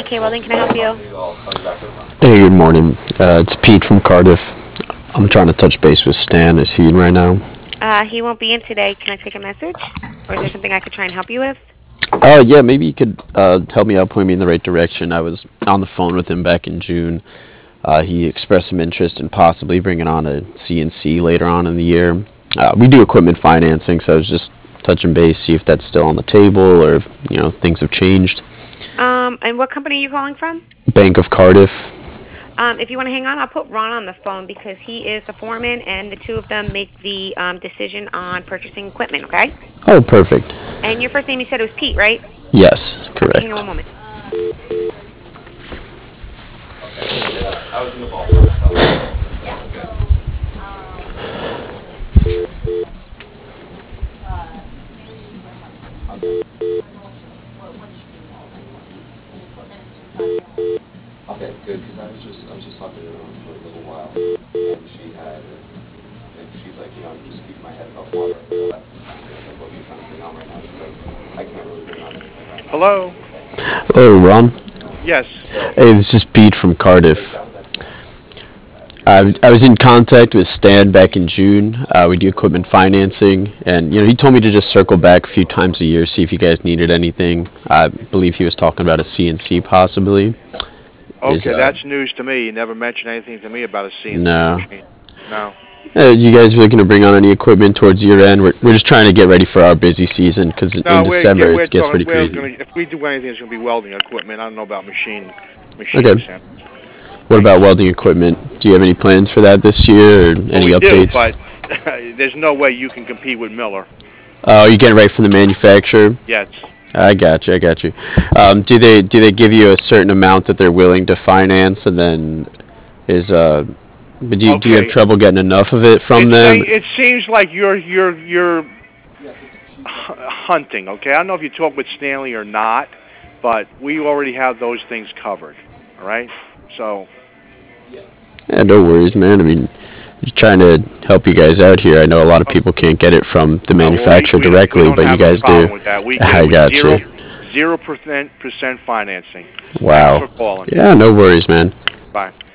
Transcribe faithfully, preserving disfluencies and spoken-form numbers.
K Welding, can I help you? Hey, good morning. Uh, it's Pete from Cardiff. I'm trying to touch base with Stan. Is he in right now? Uh, he won't be in today. Can I take a message? Or is there something I could try and help you with? Uh, yeah, maybe you could uh, help me out, point me in the right direction. I was on the phone with him back in June. Uh, he expressed some interest in possibly bringing on a C N C later on in the year. Uh, we do equipment financing, so I was just touching base, see if that's still on the table or if, you know, things have changed. Um, and what company are you calling from? Bank of Cardiff. Um, if you want to hang on, I'll put Ron on the phone because he is the foreman, and the two of them make the um, decision on purchasing equipment. Okay. Oh, perfect. And your first name you said was Pete, right? Yes, Okay, hang on correct. one moment. Okay, good, because I was just, I was just talking to her for a little while, and she had, and she's like, you know, I'm just keeping my head above water. That's, that's like what you're trying to bring on right now, because I can't really bring on anything right now. Hello? Hello, Ron. Yes. Hey, this is Pete from Cardiff. I, I was in contact with Stan back in June. Uh, we do equipment financing, and you know he told me to just circle back a few times a year, see if you guys needed anything. I believe he was talking about a C N C possibly. Is Okay, uh that's news to me. You never mentioned anything to me about a C N C no. machine. No. Uh, you guys looking to bring on any equipment towards year end? We're we're just trying to get ready for our busy season because in, in No, we're December get we're it gets pretty talking. We're crazy. gonna if we do anything, it's gonna be welding equipment. I don't know about machine Okay. machines. Yeah. What about welding equipment? Do you have any plans for that this year or Well, any we do, updates? but there's no way you can compete with Miller. Oh, you getting right from the manufacturer? Yes. I got you. I got you. Um, do they do they give you a certain amount that they're willing to finance, and then is uh, but do you, do you have Okay. trouble getting enough of it from It's them? saying it seems like you're you're you're hu- hunting. Okay, I don't know if you talk with Stanley or not, but we already have those things covered. All right. So Yeah, no worries, man. I mean, just trying to help you guys out here. I know a lot of people can't get it from the Uh, well, we manufacturer we don't we directly, don't but you have a guys do. problem with that. We get it I with got zero you. zero percent percent financing. Thanks Wow. for calling. Yeah, no worries, man. Bye.